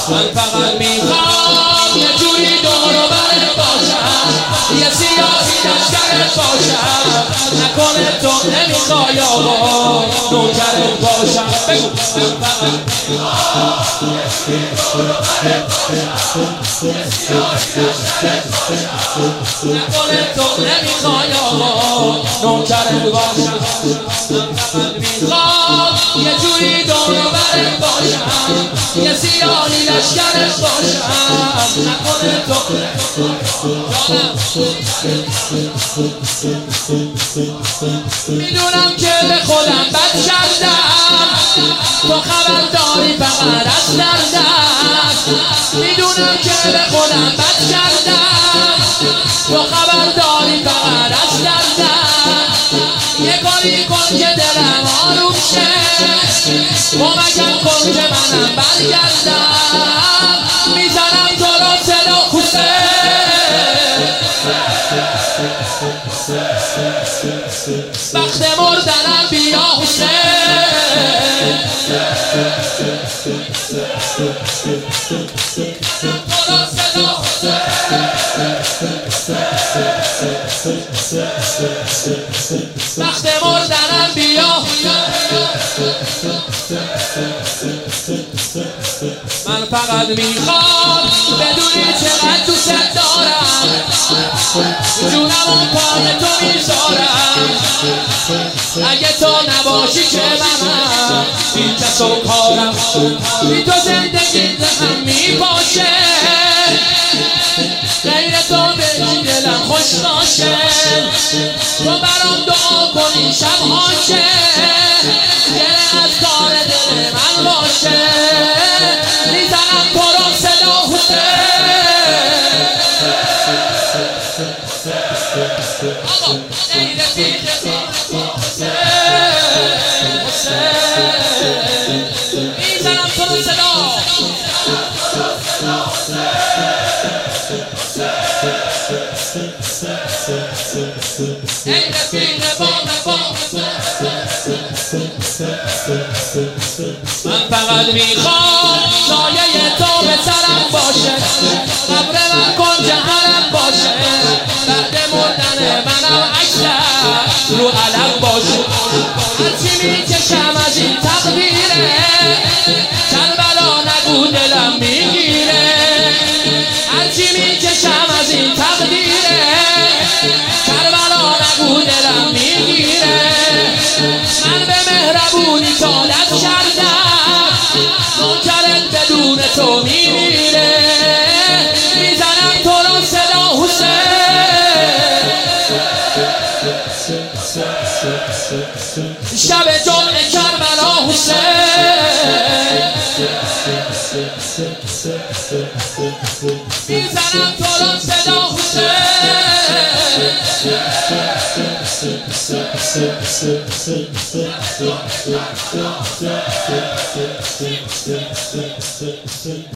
من فقط میخوام یه جوری دور و برت باشم، یه سیاسی لشکرت باشم، نکنه تو نمیخوای آقا نوکرت باشم. بگو من فقط میخوام یه جوری دور و برت باشم، یه سیاسی لشکرت باشم، نکنه تو نمیخوای آقا نوکرت باشم. من فقط میخوام یه جوری دور و برت باشم، یه سیاهی لشکرت باشم، نکنه تو میدونم که به خودم بد کردم، تو خبر داری فقط از دردم. میدونم که به خودم بد کردم، تو خبر داری فقط از دردم. یه کاری کن که دلم آروم شه، کمکم کن که منم برگردم. میزنم تو رو صدا خوسه، وقت مردنم بیا حسین. تو رو صدا وقت مردنم بیا. من فقط میخوام بدونی چقدر دوست دارم، جونم و پای تو میذارم. اگه تو نباشی که منم بی کس و کارم، بی تو زندگی هم میپاشه، غیر تو به دلم خوش باشه. تو برام دعا کنی شب هاشه، گره از کار دل من باشه. میزنم تو رو صدا حسین. آقا ای رفیق حسین، میزنم تو رو صدا. ای رفیق من فقط میخوام سایه تو به سرم باشه، قبر من کن جهنم باشه، بعد مردن منم عکسم رو علم باشه. هرچی میکشم از این تقدیره، کربلا نگو دلم میگیره. هرچی میکشم از این تقدیره، کربلا نگو دلم میگیره. من به مهربونی طالت کردم، نوکرت بدون تو میمیره. میزنم تو رو صدا حسین. شب جمعه کربلا حسین، میزنم تو رو صدا حسین.